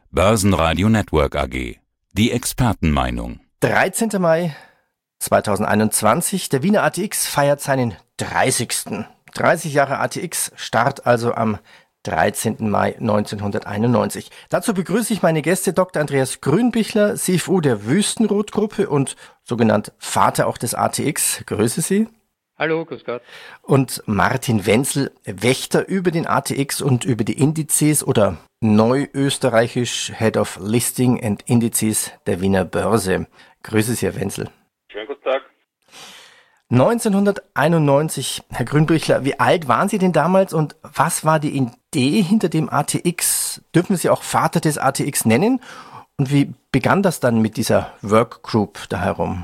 Börsenradio Network AG. Die Expertenmeinung. 13. Mai 2021. Der Wiener ATX feiert seinen 30. 30 Jahre ATX, Start also am 13. Mai 1991. Dazu begrüße ich meine Gäste Dr. Andreas Grünbichler, CFO der Wüstenrot-Gruppe und sogenannt Vater auch des ATX. Grüße Sie. Hallo, grüß Gott. Und Martin Wenzel, Wächter über den ATX und über die Indizes oder neuösterreichisch Head of Listing and Indices der Wiener Börse. Grüße Sie, Herr Wenzel. Schönen guten Tag. 1991, Herr Grünbichler, wie alt waren Sie denn damals und was war die Idee hinter dem ATX? Dürfen wir Sie auch Vater des ATX nennen? Und wie begann das dann mit dieser Workgroup da herum?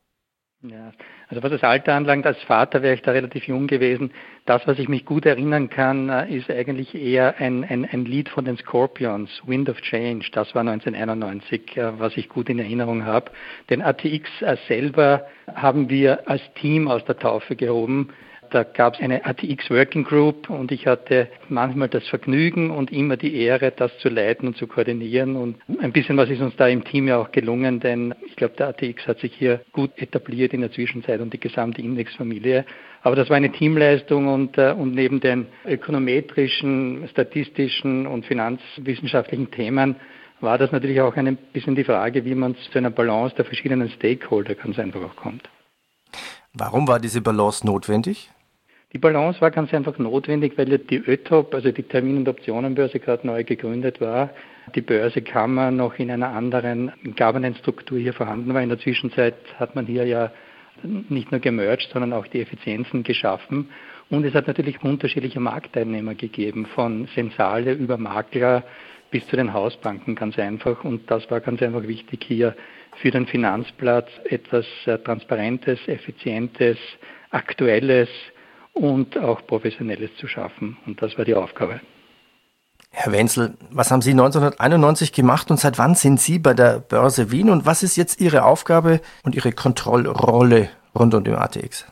Ja, also was das Alter anlangt, als Vater wäre ich da relativ jung gewesen. Das, was ich mich gut erinnern kann, ist eigentlich eher ein Lied von den Scorpions, Wind of Change. Das war 1991, was ich gut in Erinnerung habe. Den ATX selber haben wir als Team aus der Taufe gehoben. Da gab es eine ATX Working Group und ich hatte manchmal das Vergnügen und immer die Ehre, das zu leiten und zu koordinieren. Und ein bisschen was ist uns da im Team ja auch gelungen, denn ich glaube, der ATX hat sich hier gut etabliert in der Zwischenzeit und die gesamte Indexfamilie. Aber das war eine Teamleistung und neben den ökonometrischen, statistischen und finanzwissenschaftlichen Themen war das natürlich auch ein bisschen die Frage, wie man zu einer Balance der verschiedenen Stakeholder ganz einfach auch kommt. Warum war diese Balance notwendig? Die Balance war ganz einfach notwendig, weil ja die ÖTOP, also die Termin- und Optionenbörse, gerade neu gegründet war. Die Börsekammer noch in einer anderen Governance-Struktur hier vorhanden war. In der Zwischenzeit hat man hier ja nicht nur gemerged, sondern auch die Effizienzen geschaffen. Und es hat natürlich unterschiedliche Marktteilnehmer gegeben, von Sensale über Makler bis zu den Hausbanken ganz einfach. Und das war ganz einfach wichtig, hier für den Finanzplatz etwas Transparentes, Effizientes, Aktuelles und auch Professionelles zu schaffen. Und das war die Aufgabe. Herr Wenzel, was haben Sie 1991 gemacht und seit wann sind Sie bei der Börse Wien und was ist jetzt Ihre Aufgabe und Ihre Kontrollrolle rund um den ATX?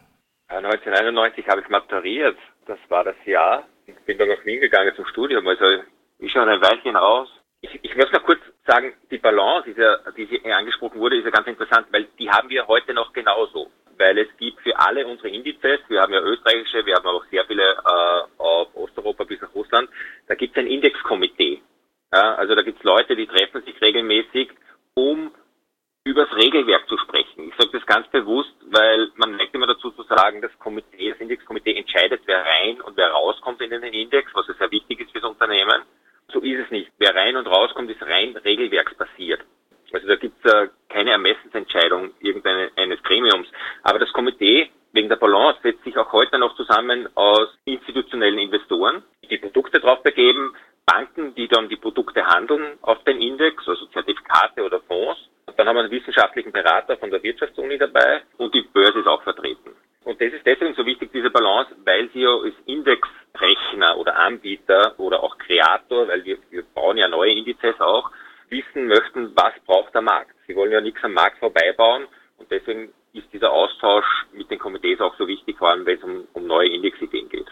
1991 habe ich maturiert. Das war das Jahr. Ich bin dann nach Wien gegangen zum Studium. Also ist schon ein Weilchen raus. Ich muss noch kurz sagen, die Balance, die hier angesprochen wurde, ist ja ganz interessant, weil die haben wir heute noch genauso. Weil es gibt für alle unsere Indizes, wir haben ja österreichische, wir haben auch sehr viele auf Osteuropa bis nach Russland, da gibt es ein Indexkomitee. Ja, also da gibt es Leute, die treffen sich regelmäßig, um über das Regelwerk zu sprechen. Ich sage das ganz bewusst, weil man neigt immer dazu zu sagen, das Indexkomitee entscheidet, wer rein und wer rauskommt in den Index, was ja sehr wichtig ist fürs Unternehmen. So ist es nicht. Wer rein und rauskommt, ist rein regelwerksbasiert. Also da gibt es keine Ermessensentscheidung irgendeines Gremiums. Aber das Komitee wegen der Balance setzt sich auch heute noch zusammen aus institutionellen Investoren, die Produkte drauf begeben, Banken, die dann die Produkte handeln auf den Index, also Zertifikate oder Fonds. Und dann haben wir einen wissenschaftlichen Berater von der Wirtschaftsuni dabei und die Börse ist auch vertreten. Und das ist deswegen so wichtig, diese Balance, weil sie ja als Indexrechner oder Anbieter oder auch Kreator, weil wir bauen ja neue Indizes auch, wissen möchten, was braucht der Markt. Sie wollen ja nichts am Markt vorbeibauen und deswegen ist dieser Austausch mit den Komitees auch so wichtig, vor allem wenn es um neue Indexideen geht.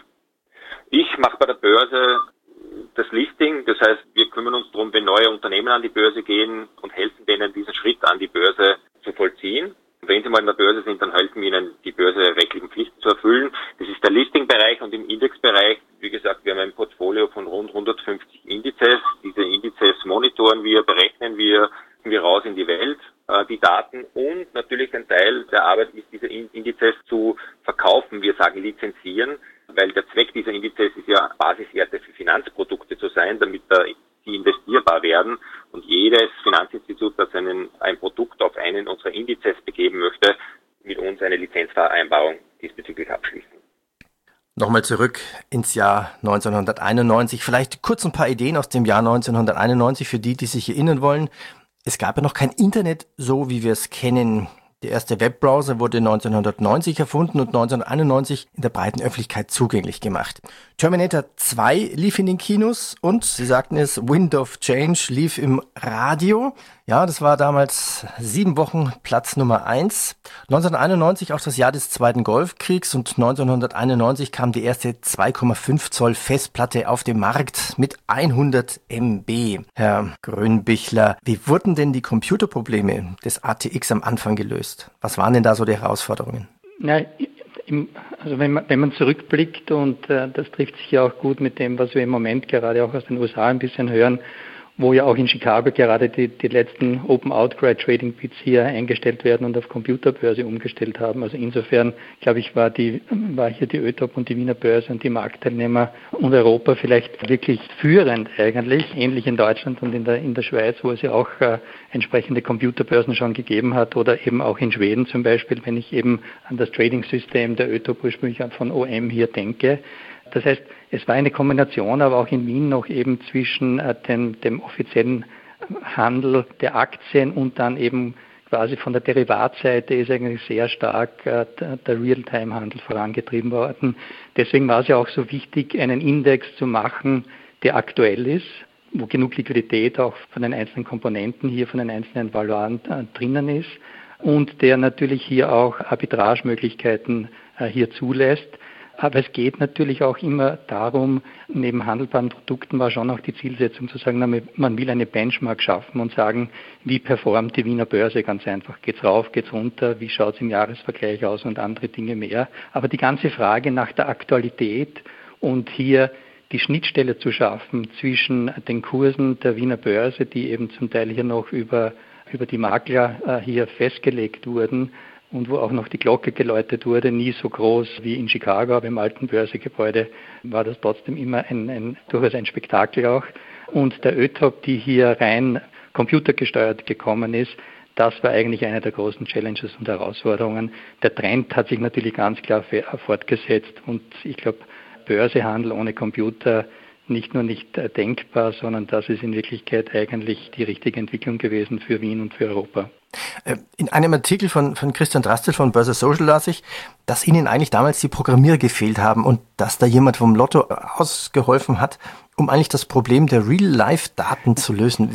Ich mache bei der Börse das Listing, das heißt, wir kümmern uns darum, wenn neue Unternehmen an die Börse gehen und helfen denen, diesen Schritt an die Börse zu vollziehen. Und wenn sie mal in der Börse sind, dann helfen wir ihnen, die börserechtlichen Pflichten zu erfüllen. Das ist der Listing-Bereich und im Indexbereich, wie gesagt, wir haben ein Portfolio von rund 150 Indizes. Diese Indizes monitoren wir, berechnen wir raus in die Welt, die Daten. Und natürlich ein Teil der Arbeit ist, diese Indizes zu verkaufen. Wir sagen lizenzieren, weil der Zweck dieser Indizes ist ja, Basiswerte für Finanzprodukte zu sein, damit die investierbar werden. Und jedes Finanzinstitut, das ein Produkt auf einen unserer Indizes begeben möchte, mit uns eine Lizenzvereinbarung diesbezüglich abschließen. Nochmal zurück ins Jahr 1991. Vielleicht kurz ein paar Ideen aus dem Jahr 1991 für die sich erinnern wollen. Es gab ja noch kein Internet, so wie wir es kennen. Der erste Webbrowser wurde 1990 erfunden und 1991 in der breiten Öffentlichkeit zugänglich gemacht. Terminator 2 lief in den Kinos und, Sie sagten es, Wind of Change lief im Radio. Ja, das war damals 7 Wochen Platz Nummer 1. 1991 auch das Jahr des Zweiten Golfkriegs und 1991 kam die erste 2,5 Zoll Festplatte auf den Markt mit 100 MB. Herr Grünbichler, wie wurden denn die Computerprobleme des ATX am Anfang gelöst? Was waren denn da so die Herausforderungen? Na, also wenn man zurückblickt, und das trifft sich ja auch gut mit dem, was wir im Moment gerade auch aus den USA ein bisschen hören, wo ja auch in Chicago gerade die letzten Open Outcry Trading Bits hier eingestellt werden und auf Computerbörse umgestellt haben. Also insofern, glaube ich, war hier die ÖTOP und die Wiener Börse und die Marktteilnehmer und Europa vielleicht wirklich führend eigentlich, ähnlich in Deutschland und in der Schweiz, wo es ja auch entsprechende Computerbörsen schon gegeben hat, oder eben auch in Schweden zum Beispiel, wenn ich eben an das Trading-System der ÖTOP ursprünglich von OM hier denke. Das heißt, es war eine Kombination, aber auch in Wien noch eben zwischen dem offiziellen Handel der Aktien und dann eben quasi von der Derivatseite ist eigentlich sehr stark der Realtime-Handel vorangetrieben worden. Deswegen war es ja auch so wichtig, einen Index zu machen, der aktuell ist, wo genug Liquidität auch von den einzelnen Komponenten hier, von den einzelnen Valuaren drinnen ist und der natürlich hier auch Arbitragemöglichkeiten hier zulässt. Aber es geht natürlich auch immer darum, neben handelbaren Produkten war schon auch die Zielsetzung zu sagen, man will eine Benchmark schaffen und sagen, wie performt die Wiener Börse ganz einfach. Geht's rauf, geht's runter, wie schaut's im Jahresvergleich aus und andere Dinge mehr. Aber die ganze Frage nach der Aktualität und hier die Schnittstelle zu schaffen zwischen den Kursen der Wiener Börse, die eben zum Teil hier noch über die Makler hier festgelegt wurden, und wo auch noch die Glocke geläutet wurde, nie so groß wie in Chicago, aber im alten Börsegebäude war das trotzdem immer durchaus ein Spektakel auch. Und der ÖTOP, die hier rein computergesteuert gekommen ist, das war eigentlich eine der großen Challenges und Herausforderungen. Der Trend hat sich natürlich ganz klar fortgesetzt und ich glaube, Börsehandel ohne Computer nicht nur nicht denkbar, sondern das ist in Wirklichkeit eigentlich die richtige Entwicklung gewesen für Wien und für Europa. In einem Artikel von Christian Drastil von Börse Social las ich, dass Ihnen eigentlich damals die Programmierer gefehlt haben und dass da jemand vom Lotto ausgeholfen hat, um eigentlich das Problem der Real-Life-Daten zu lösen.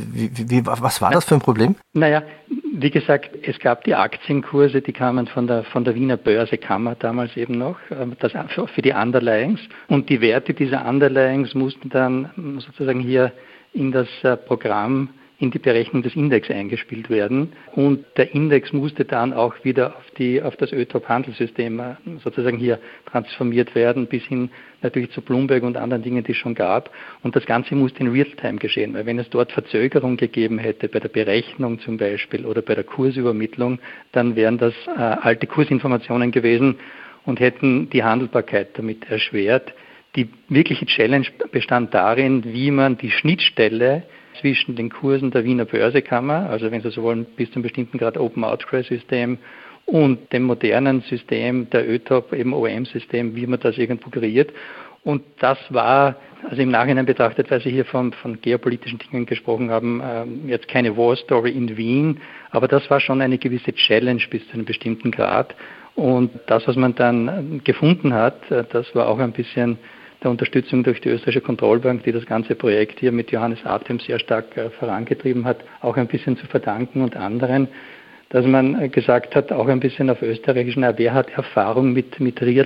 Was war das für ein Problem? Naja, wie gesagt, es gab die Aktienkurse, die kamen von der Wiener Börsekammer damals eben noch, das für die Underlyings. Und die Werte dieser Underlyings mussten dann sozusagen hier in das Programm, in die Berechnung des Index eingespielt werden. Und der Index musste dann auch wieder auf das ÖTOP-Handelssystem sozusagen hier transformiert werden, bis hin natürlich zu Bloomberg und anderen Dingen, die es schon gab. Und das Ganze musste in Realtime geschehen, weil wenn es dort Verzögerung gegeben hätte, bei der Berechnung zum Beispiel oder bei der Kursübermittlung, dann wären das alte Kursinformationen gewesen und hätten die Handelbarkeit damit erschwert. Die wirkliche Challenge bestand darin, wie man die Schnittstelle zwischen den Kursen der Wiener Börsekammer, also wenn Sie so wollen, bis zu einem bestimmten Grad Open Outcry System und dem modernen System der ÖTOP, eben OM-System, wie man das irgendwo kreiert. Und das war, also im Nachhinein betrachtet, weil Sie hier von geopolitischen Dingen gesprochen haben, jetzt keine War Story in Wien, aber das war schon eine gewisse Challenge bis zu einem bestimmten Grad. Und das, was man dann gefunden hat, das war auch ein bisschen der Unterstützung durch die Österreichische Kontrollbank, die das ganze Projekt hier mit Johannes Artem sehr stark vorangetrieben hat, auch ein bisschen zu verdanken und anderen, dass man gesagt hat, auch ein bisschen auf österreichisch, wer hat Erfahrung mit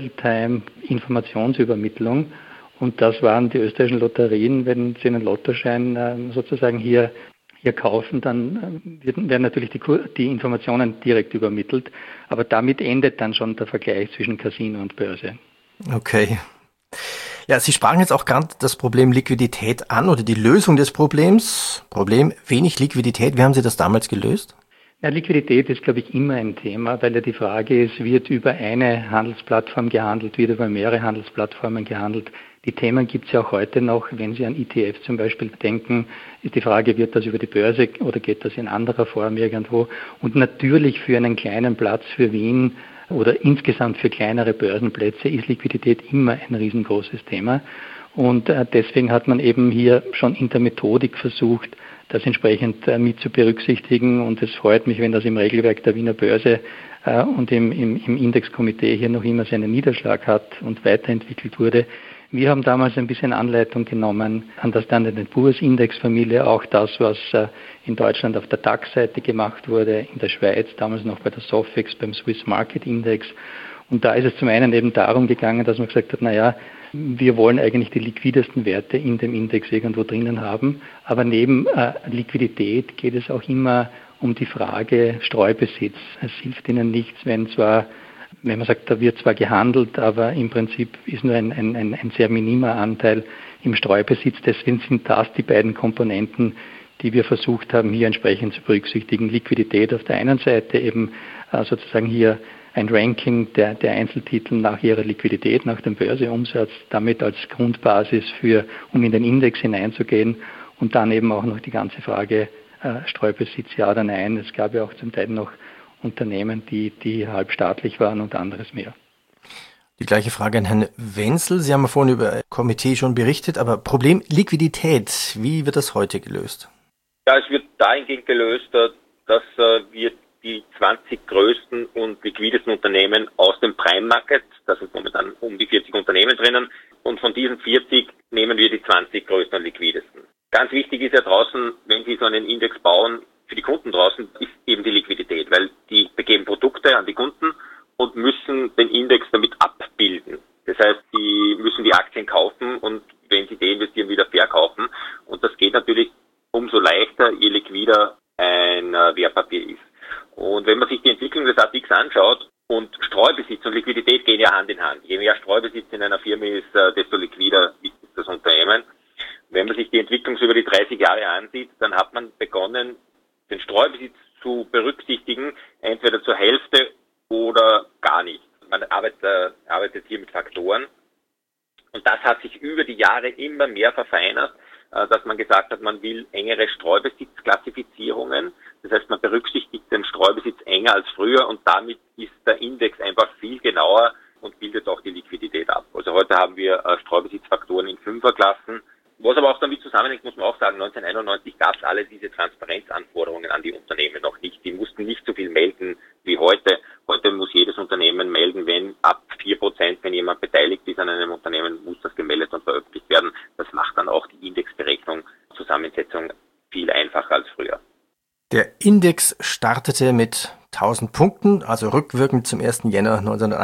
Realtime-Informationsübermittlung? Und das waren die österreichischen Lotterien. Wenn Sie einen Lottoschein sozusagen hier kaufen, dann werden natürlich die Informationen direkt übermittelt. Aber damit endet dann schon der Vergleich zwischen Casino und Börse. Okay. Ja, Sie sprachen jetzt auch gerade das Problem Liquidität an oder die Lösung des Problems. Problem wenig Liquidität. Wie haben Sie das damals gelöst? Ja, Liquidität ist, glaube ich, immer ein Thema, weil ja die Frage ist, wird über eine Handelsplattform gehandelt, wird über mehrere Handelsplattformen gehandelt. Die Themen gibt es ja auch heute noch. Wenn Sie an ETF zum Beispiel denken, ist die Frage, wird das über die Börse oder geht das in anderer Form irgendwo? Und natürlich für einen kleinen Platz für Wien oder insgesamt für kleinere Börsenplätze ist Liquidität immer ein riesengroßes Thema. Und deswegen hat man eben hier schon in der Methodik versucht, das entsprechend mit zu berücksichtigen. Und es freut mich, wenn das im Regelwerk der Wiener Börse und im Indexkomitee hier noch immer seinen Niederschlag hat und weiterentwickelt wurde. Wir haben damals ein bisschen Anleitung genommen an der Standard & Poor's Indexfamilie, auch das, was in Deutschland auf der DAX-Seite gemacht wurde, in der Schweiz, damals noch bei der Sofix, beim Swiss Market Index. Und da ist es zum einen eben darum gegangen, dass man gesagt hat, naja, wir wollen eigentlich die liquidesten Werte in dem Index irgendwo drinnen haben, aber neben Liquidität geht es auch immer um die Frage Streubesitz. Es hilft Ihnen nichts, wenn man sagt, da wird zwar gehandelt, aber im Prinzip ist nur ein sehr minimer Anteil im Streubesitz. Deswegen sind das die beiden Komponenten, die wir versucht haben, hier entsprechend zu berücksichtigen. Liquidität auf der einen Seite, eben sozusagen hier ein Ranking der Einzeltitel nach ihrer Liquidität, nach dem Börseumsatz, damit als Grundbasis um in den Index hineinzugehen, und dann eben auch noch die ganze Frage Streubesitz, ja oder nein. Es gab ja auch zum Teil noch Unternehmen, die halbstaatlich waren und anderes mehr. Die gleiche Frage an Herrn Wenzel. Sie haben ja vorhin über Komitee schon berichtet, aber Problem Liquidität, wie wird das heute gelöst? Ja, es wird dahingehend gelöst, dass wir die 20 größten und liquidesten Unternehmen aus dem Prime Market, da sind momentan um die 40 Unternehmen drinnen, und von diesen 40 nehmen wir die 20 größten und liquidesten. Ganz wichtig ist ja draußen, wenn Sie so einen Index bauen, für die Kunden draußen, ist eben die Liquidität, weil die begeben Produkte an die Kunden und müssen den Index damit abbilden. Das heißt, die müssen die Aktien kaufen und wenn sie deinvestieren, wieder verkaufen. Und das geht natürlich umso leichter, je liquider ein Wertpapier ist. Und wenn man sich die Entwicklung des ATX anschaut, und Streubesitz und Liquidität gehen ja Hand in Hand. Je mehr Streubesitz in einer Firma ist, desto liquider ist das Unternehmen. Wenn man sich die Entwicklung über die 30 Jahre ansieht, dann hat man begonnen, den Streubesitz zu berücksichtigen, entweder zur Hälfte oder gar nicht. Man arbeitet hier mit Faktoren. Und das hat sich über die Jahre immer mehr verfeinert, dass man gesagt hat, man will engere Streubesitzklassifizierungen. Das heißt, man berücksichtigt den Streubesitz enger als früher und damit ist der Index einfach viel genauer und bildet auch die Liquidität ab. Also heute haben wir Streubesitzfaktoren in Fünferklassen. Was aber auch damit zusammenhängt, muss man auch sagen, 1991 gab es alle diese Transparenzanforderungen an die Unternehmen noch nicht. Die mussten nicht so viel melden wie heute. Heute muss jedes Unternehmen melden, wenn ab 4%, wenn jemand beteiligt ist an einem Unternehmen, muss das gemeldet und veröffentlicht werden. Das macht dann auch die Indexberechnung, Zusammensetzung viel einfacher als früher. Der Index startete mit 1000 Punkten, also rückwirkend zum 1. Jänner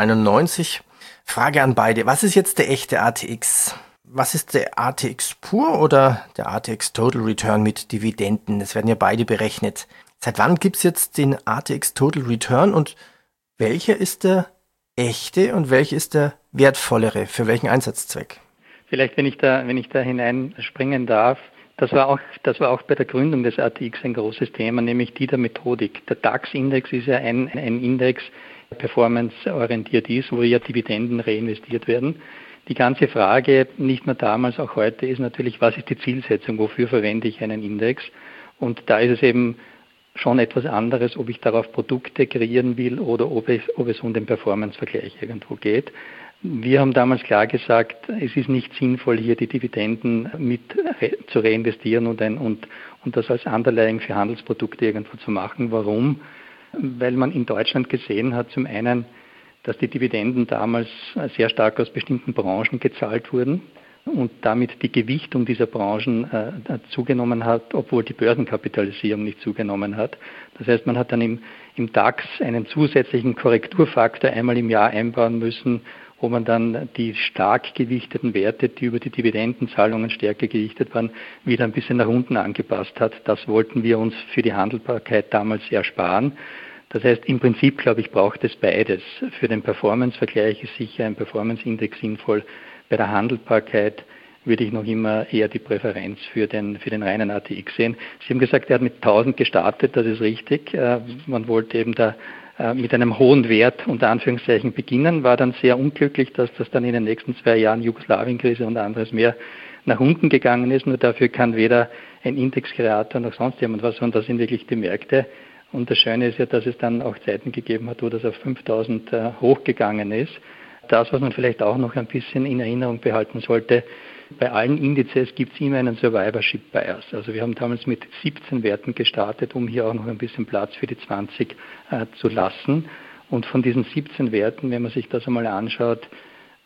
1991. Frage an beide, was ist jetzt der echte ATX? Was ist der ATX pur oder der ATX Total Return mit Dividenden? Das werden ja beide berechnet. Seit wann gibt es jetzt den ATX Total Return und welcher ist der echte und welcher ist der wertvollere? Für welchen Einsatzzweck? Vielleicht, wenn ich da hineinspringen darf, das war auch bei der Gründung des ATX ein großes Thema, nämlich die der Methodik. Der DAX-Index ist ja ein Index, der performanceorientiert ist, wo ja Dividenden reinvestiert werden. Die ganze Frage, nicht nur damals, auch heute, ist natürlich, was ist die Zielsetzung, wofür verwende ich einen Index? Und da ist es eben schon etwas anderes, ob ich darauf Produkte kreieren will oder ob es um den Performance-Vergleich irgendwo geht. Wir haben damals klar gesagt, es ist nicht sinnvoll, hier die Dividenden mit zu reinvestieren und das als Underlying für Handelsprodukte irgendwo zu machen. Warum? Weil man in Deutschland gesehen hat, zum einen, dass die Dividenden damals sehr stark aus bestimmten Branchen gezahlt wurden und damit die Gewichtung dieser Branchen zugenommen hat, obwohl die Börsenkapitalisierung nicht zugenommen hat. Das heißt, man hat dann im DAX einen zusätzlichen Korrekturfaktor einmal im Jahr einbauen müssen, wo man dann die stark gewichteten Werte, die über die Dividendenzahlungen stärker gewichtet waren, wieder ein bisschen nach unten angepasst hat. Das wollten wir uns für die Handelbarkeit damals ersparen. Das heißt, im Prinzip, glaube ich, braucht es beides. Für den Performance-Vergleich ist sicher ein Performance-Index sinnvoll. Bei der Handelbarkeit würde ich noch immer eher die Präferenz für den reinen ATX sehen. Sie haben gesagt, er hat mit 1000 gestartet, das ist richtig. Man wollte eben da mit einem hohen Wert unter Anführungszeichen beginnen, war dann sehr unglücklich, dass das dann in den nächsten 2 Jahren Jugoslawienkrise und anderes mehr nach unten gegangen ist. Nur dafür kann weder ein Indexkreator noch sonst jemand was, sondern das sind wirklich die Märkte. Und das Schöne ist ja, dass es dann auch Zeiten gegeben hat, wo das auf 5000 hochgegangen ist. Das, was man vielleicht auch noch ein bisschen in Erinnerung behalten sollte, bei allen Indizes gibt es immer einen Survivorship Bias. Also wir haben damals mit 17 Werten gestartet, um hier auch noch ein bisschen Platz für die 20 zu lassen. Und von diesen 17 Werten, wenn man sich das einmal anschaut,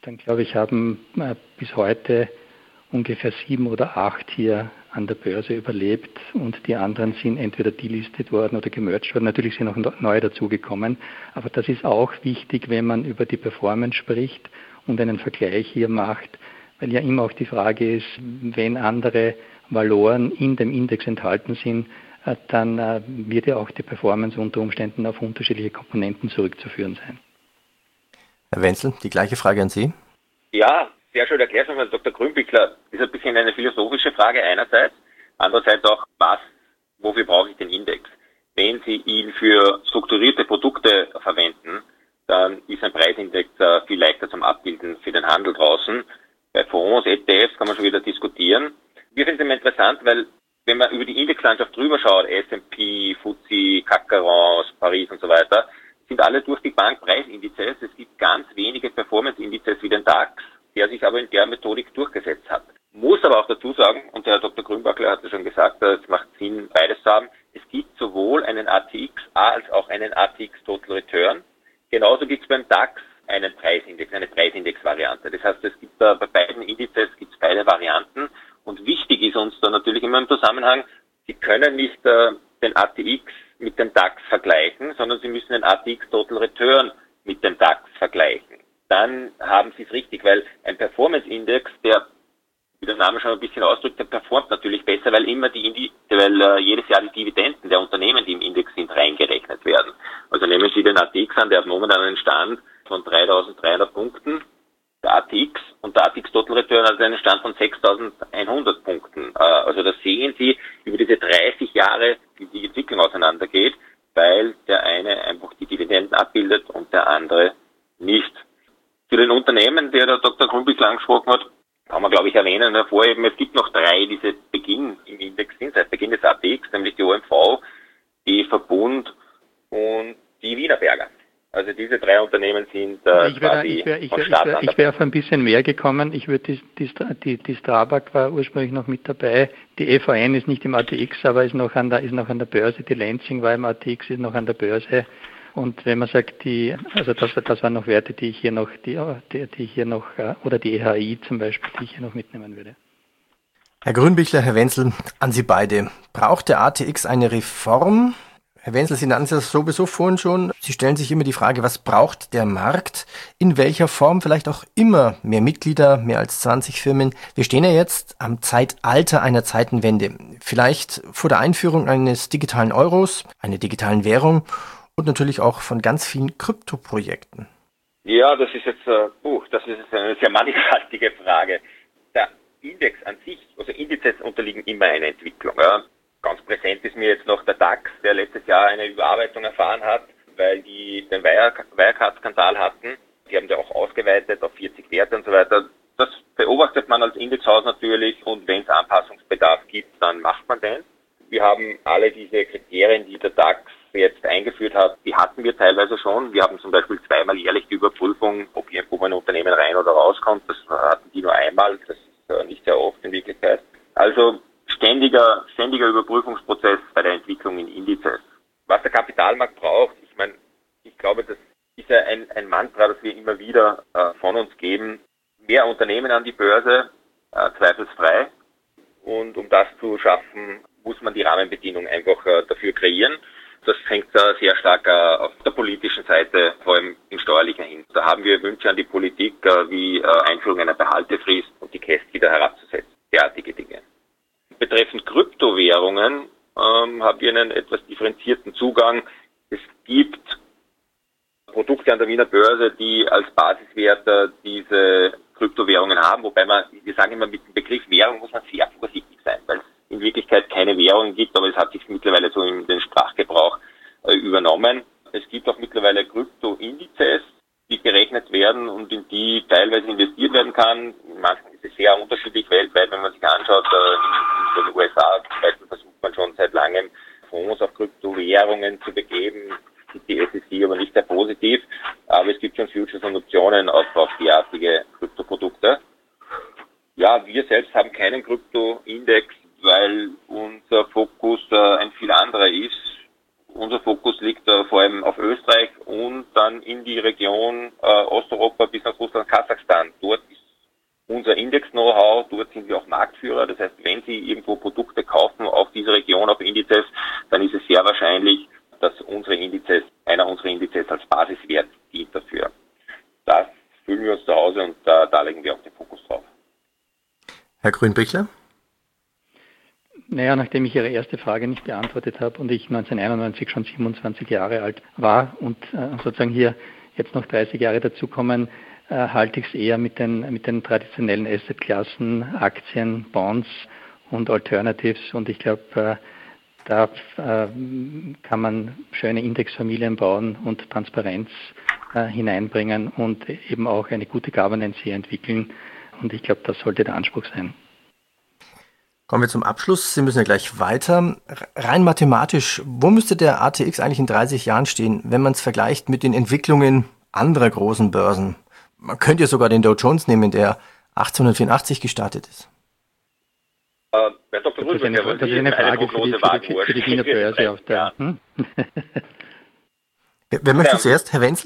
Dann glaube ich, haben bis heute ungefähr 7 oder 8 hier an der Börse überlebt und die anderen sind entweder delistet worden oder gemerged worden. Natürlich sind auch neue dazugekommen, aber das ist auch wichtig, wenn man über die Performance spricht und einen Vergleich hier macht, weil ja immer auch die Frage ist, wenn andere Valoren in dem Index enthalten sind, dann wird ja auch die Performance unter Umständen auf unterschiedliche Komponenten zurückzuführen sein. Herr Wenzel, die gleiche Frage an Sie. Ja, sehr schön erklärt von Dr. Grünbichler. Das ist ein bisschen eine philosophische Frage einerseits, andererseits auch, wofür brauche ich den Index? Wenn Sie ihn für strukturierte Produkte verwenden, dann ist ein Preisindex viel leichter zum Abbilden für den Handel draußen. Bei Fonds, ETFs kann man schon wieder diskutieren. Wir finden es immer interessant, weil wenn man über die Indexlandschaft drüber schaut, S&P, FTSE, CAC 40, Paris und so weiter, sind alle durch die Bank Preisindizes. Es gibt ganz wenige Performance-Indizes wie den DAX, der sich aber in der Methodik durchgesetzt hat. Muss aber auch dazu sagen, und der Herr Dr. Grünbichler hat es schon gesagt, es macht Sinn, beides zu haben, es gibt sowohl einen ATX als auch einen ATX Total Return. Genauso gibt es beim DAX einen Preisindex, eine Preisindex-Variante. Das heißt, es gibt bei beiden Indizes gibt's beide Varianten. Und wichtig ist uns da natürlich immer im Zusammenhang, Sie können nicht den ATX mit dem DAX vergleichen, sondern Sie müssen den ATX Total Return mit dem DAX vergleichen. Dann haben Sie es richtig, weil ein Performance-Index, der, wie der Name schon ein bisschen ausdrückt, der performt natürlich besser, weil immer jedes Jahr die Dividenden der Unternehmen, die im Index sind, reingerechnet werden. Also nehmen Sie den ATX an, der hat momentan einen Stand von 3.300 Punkten, der ATX, und der ATX Total Return hat einen Stand von 6.100 Punkten. Also da sehen Sie über diese 30 Jahre, wie die Entwicklung auseinandergeht, weil der eine einfach die Dividenden abbildet und der andere nicht. Für den Unternehmen, der Dr. Grünbichler angesprochen hat, kann man, glaube ich, erwähnen, hervorheben, es gibt noch 3, die seit Beginn im Index sind, seit Beginn des ATX, nämlich die OMV, die Verbund und die Wienerberger. Also diese 3 Unternehmen sind ich wäre auf ein bisschen mehr gekommen. Ich würde die Strabag war ursprünglich noch mit dabei. Die EVN ist nicht im ATX, aber ist noch an der Börse. Die Lansing war im ATX, ist noch an der Börse. Und wenn man sagt, das waren noch Werte, die ich hier noch, oder die EHI zum Beispiel, die ich hier noch mitnehmen würde. Herr Grünbichler, Herr Wenzel, an Sie beide. Braucht der ATX eine Reform? Herr Wenzel, Sie nannten es sowieso vorhin schon. Sie stellen sich immer die Frage, was braucht der Markt? In welcher Form? Vielleicht auch immer mehr Mitglieder, mehr als 20 Firmen. Wir stehen ja jetzt am Zeitalter einer Zeitenwende. Vielleicht vor der Einführung eines digitalen Euros, einer digitalen Währung und natürlich auch von ganz vielen Kryptoprojekten. Ja, das ist jetzt eine sehr mannigfaltige Frage. Der Index an sich, also Indizes unterliegen immer einer Entwicklung. Ja. Ganz präsent ist mir jetzt noch der DAX, der letztes Jahr eine Überarbeitung erfahren hat, weil die den Wirecard-Skandal hatten. Die haben ja auch ausgeweitet auf 40 Werte und so weiter. Das beobachtet man als Indexhaus natürlich, und wenn es Anpassungsbedarf gibt, dann macht man den. Wir haben alle diese Kriterien, die der DAX jetzt eingeführt hat, die hatten wir teilweise schon. Wir haben zum Beispiel 2-mal jährlich die Überprüfung, ob ein Unternehmen rein oder rauskommt. Das hatten die nur einmal, das ist nicht sehr oft in Wirklichkeit. Also ständiger Überprüfungsprozess bei der Entwicklung in Indizes. Was der Kapitalmarkt braucht, ich glaube, das ist ja ein Mantra, das wir immer wieder von uns geben. Mehr Unternehmen an die Börse, zweifelsfrei. Und um das zu schaffen, muss man die Rahmenbedingungen einfach dafür kreieren. Das hängt sehr stark auf der politischen Seite, vor allem in steuerlicher Hinsicht. Da haben wir Wünsche an die Politik, wie Einführung einer Behaltefrist und die Käst wieder herabzusetzen. Derartige Dinge. Betreffend Kryptowährungen haben wir einen etwas differenzierten Zugang. Es gibt Produkte an der Wiener Börse, die als Basiswert diese Kryptowährungen haben, wobei wir sagen immer, mit dem Begriff Währung muss man sehr vorsichtig sein, weil es in Wirklichkeit keine Währung gibt, aber es hat sich mittlerweile so in den Sprachgebrauch übernommen. Es gibt auch mittlerweile Krypto-Indizes, die gerechnet werden und in die teilweise investiert werden kann. Manchmal ist es sehr unterschiedlich weltweit, wenn man sich anschaut. In den USA zum Beispiel versucht man schon seit langem, Fonds auf Kryptowährungen zu begeben. Die SEC aber nicht sehr positiv. Aber es gibt schon Futures und Optionen auf derartige Kryptoprodukte. Ja, wir selbst haben keinen Krypto-Index, weil unser Fokus ein viel anderer ist. Unser Fokus liegt vor allem auf Österreich und dann in die Region Osteuropa bis nach Russland, Kasachstan. Herr Grünbichler? Naja, nachdem ich Ihre erste Frage nicht beantwortet habe und ich 1991 schon 27 Jahre alt war und sozusagen hier jetzt noch 30 Jahre dazukommen, halte ich es eher mit den traditionellen Assetklassen, Aktien, Bonds und Alternatives. Und ich glaube, da kann man schöne Indexfamilien bauen und Transparenz hineinbringen und eben auch eine gute Governance hier entwickeln. Und ich glaube, das sollte der Anspruch sein. Kommen wir zum Abschluss. Sie müssen ja gleich weiter. Rein mathematisch, wo müsste der ATX eigentlich in 30 Jahren stehen, wenn man es vergleicht mit den Entwicklungen anderer großen Börsen? Man könnte ja sogar den Dow Jones nehmen, der 1884 gestartet ist. Herr Dr. Rüdiger, das ist eine Frage für die Wiener Börse. Auf der, Wer möchte zuerst? Herr Wenzel?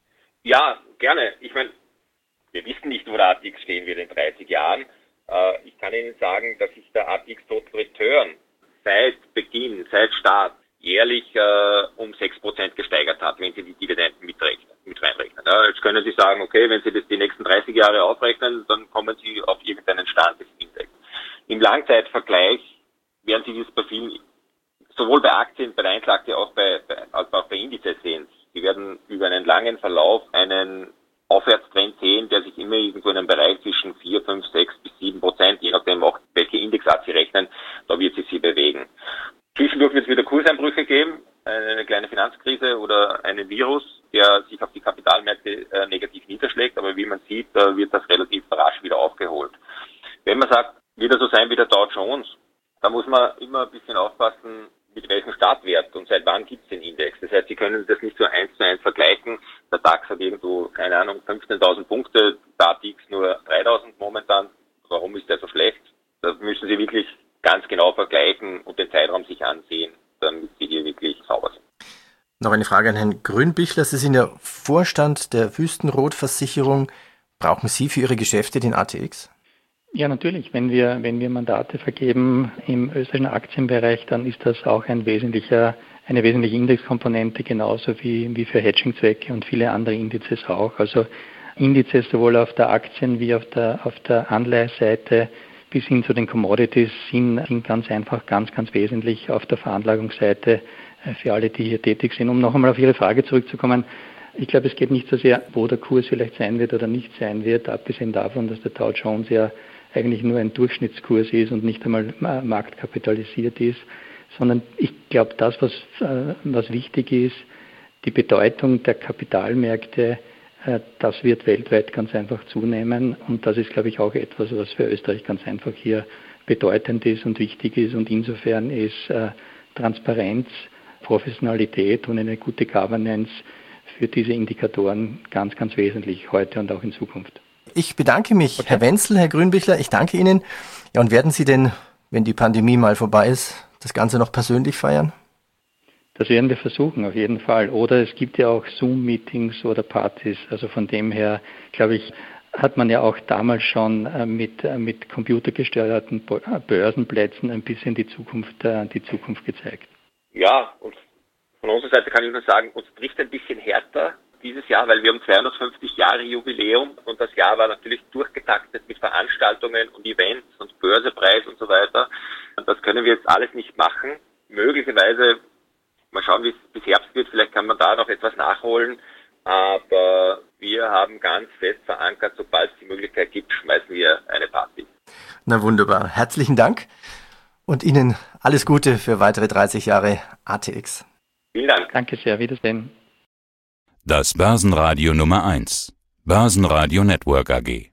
Ja, gerne. Ich meine, wir wissen nicht, wo der ATX stehen wird in 30 Jahren. Ich kann Ihnen sagen, dass sich der ATX Total Return seit Beginn, seit Start jährlich um 6% gesteigert hat, wenn Sie die Dividenden mit reinrechnen. Ja, jetzt können Sie sagen, okay, wenn Sie das die nächsten 30 Jahre aufrechnen, dann kommen Sie auf irgendeinen Stand des Index. Im Langzeitvergleich werden Sie das bei vielen, sowohl bei Aktien, bei der Einzelaktie als auch bei Indizes sehen. Sie werden über einen langen Verlauf einen Aufwärtstrend sehen, der sich immer irgendwo in einem Bereich zwischen 4, 5, 6 bis 7%, je nachdem auch welche Indexart Sie rechnen, da wird sie bewegen. Zwischendurch wird es wieder Kurseinbrüche geben, eine kleine Finanzkrise oder einen Virus, der sich auf die Kapitalmärkte negativ niederschlägt, aber wie man sieht, wird das relativ rasch wieder aufgeholt. Wenn man sagt, wird er so sein wie der Dow Jones, da muss man immer ein bisschen aufpassen, mit welchem Startwert und seit wann gibt es den Index. Das heißt, Sie können das nicht so 1:1 vergleichen. Der DAX hat irgendwo, keine Ahnung, 15.000 Punkte, der ATX nur 3.000 momentan. Warum ist der so schlecht? Da müssen Sie wirklich ganz genau vergleichen und den Zeitraum sich ansehen, damit Sie hier wirklich sauber sind. Noch eine Frage an Herrn Grünbichler. Sie sind ja Vorstand der Wüstenrot-Versicherung. Brauchen Sie für Ihre Geschäfte den ATX? Ja, natürlich. Wenn wir Mandate vergeben im österreichischen Aktienbereich, dann ist das auch eine wesentliche Indexkomponente, genauso wie für Hedging-Zwecke und viele andere Indizes auch. Also Indizes sowohl auf der Aktien- wie auf der Anleiheseite bis hin zu den Commodities sind ganz einfach ganz wesentlich auf der Veranlagungsseite für alle, die hier tätig sind. Um noch einmal auf Ihre Frage zurückzukommen, ich glaube, es geht nicht so sehr, wo der Kurs vielleicht sein wird oder nicht sein wird, abgesehen davon, dass der Dow Jones ja eigentlich nur ein Durchschnittskurs ist und nicht einmal marktkapitalisiert ist, sondern ich glaube, das, was wichtig ist, die Bedeutung der Kapitalmärkte, das wird weltweit ganz einfach zunehmen und das ist, glaube ich, auch etwas, was für Österreich ganz einfach hier bedeutend ist und wichtig ist und insofern ist Transparenz, Professionalität und eine gute Governance für diese Indikatoren ganz wesentlich heute und auch in Zukunft. Ich bedanke mich, okay. Herr Wenzel, Herr Grünbichler, ich danke Ihnen. Ja, und werden Sie denn, wenn die Pandemie mal vorbei ist, das Ganze noch persönlich feiern? Das werden wir versuchen, auf jeden Fall. Oder es gibt ja auch Zoom-Meetings oder Partys. Also von dem her, glaube ich, hat man ja auch damals schon mit computergesteuerten Börsenplätzen ein bisschen die Zukunft gezeigt. Ja, und von unserer Seite kann ich nur sagen, uns trifft ein bisschen härter dieses Jahr, weil wir haben 250 Jahre Jubiläum und das Jahr war natürlich durchgetaktet mit Veranstaltungen und Events und Börsepreis und so weiter. Und das können wir jetzt alles nicht machen. Möglicherweise, mal schauen, wie es bis Herbst wird, vielleicht kann man da noch etwas nachholen. Aber wir haben ganz fest verankert, sobald es die Möglichkeit gibt, schmeißen wir eine Party. Na wunderbar. Herzlichen Dank und Ihnen alles Gute für weitere 30 Jahre ATX. Vielen Dank. Danke sehr. Wiedersehen. Das Börsenradio Nummer 1. Börsenradio Network AG.